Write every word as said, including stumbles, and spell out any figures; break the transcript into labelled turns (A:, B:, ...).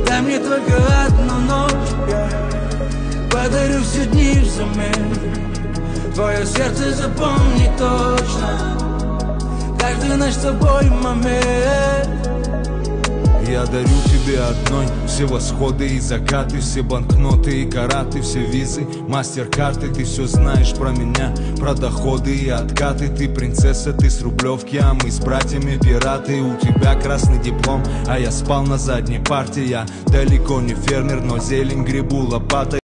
A: Дай мне только одну ночь, я подарю все дни взамен. Твое сердце запомни точно каждый наш с тобой момент.
B: Я дарю тебе одной все восходы и закаты, все банкноты и караты, все визы, мастер-карты. Ты все знаешь про меня, про доходы и откаты. Ты принцесса, ты с Рублевки, а мы с братьями пираты. У тебя красный диплом, а я спал на задней парте. Я далеко не фермер, но зелень гребу лопатой.